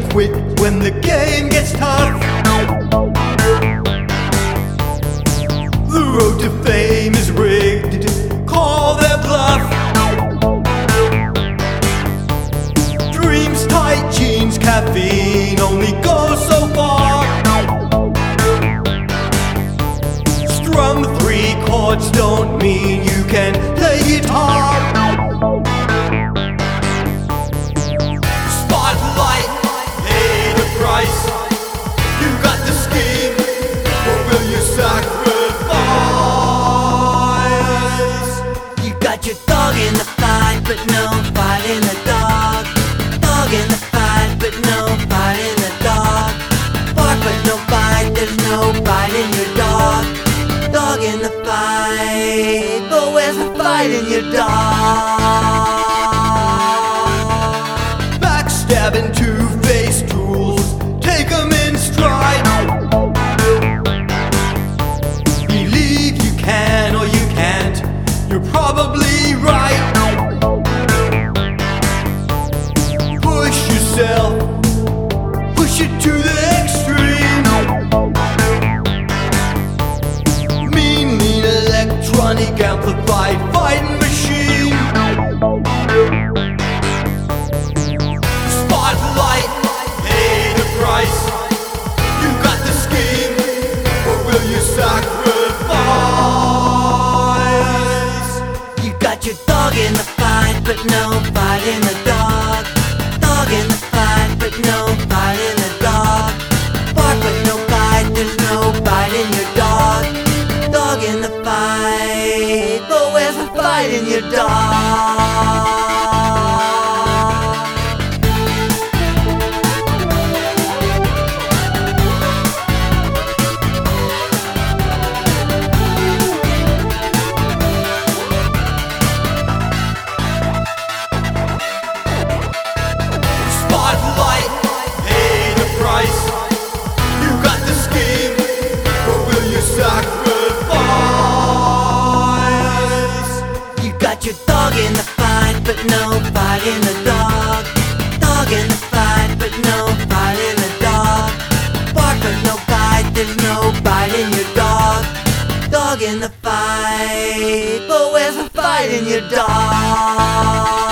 quit when the game gets tough. The road to fame is rigged, call their bluff. Dreams, tight jeans, caffeine only goes so far. Strum 3 chords don't mean you can play guitar. Spotlight, pay the price. You got the scheme, or will you sacrifice? You got your dog in the fight, but no fight in the dog. Dog in the fight, but no fight in the dog. Bark but no bite, there's no bite in your dog. Dog in the fight, but where's the fight in your dog? Backstabbing, two-faced tools, take 'em in stride. Believe you can or you can't, you're probably right. Push yourself, push it to the extreme. Mean electronic amplified fighting machine. Spotlight, pay the price. You got the scheme, or will you sacrifice? You got your dog in the fight, but no fight in the dog. Dog in the fight, but no fight in the dog. Bark but no bite, there's no bite in your dog. Dog in the fight, but where's the fight in your dog? Spotlight, pay the price. You got the scheme, or will you sacrifice? You got your dog in the fight, but no fight in the dog. Dog in the fight, but no fight in the dog. Bark but no bite, there's no bite in your dog. Dog in the fight, but where's the fight in your dog?